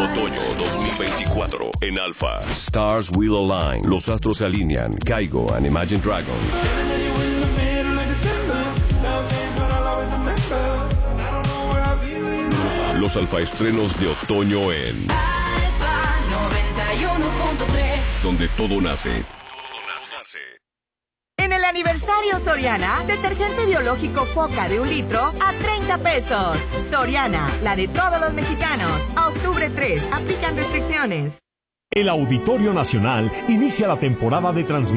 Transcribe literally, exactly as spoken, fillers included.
Otoño dos mil veinticuatro en Alfa. Stars will align. Los astros se alinean. Kygo and Imagine Dragons. Los alfa estrenos de otoño en Alfa noventa y uno punto tres. Donde todo nace. En el aniversario Soriana, detergente biológico Foca de un litro a treinta pesos. Soriana, la de todos los mexicanos. A octubre tres, aplican restricciones. El Auditorio Nacional inicia la temporada de transmisión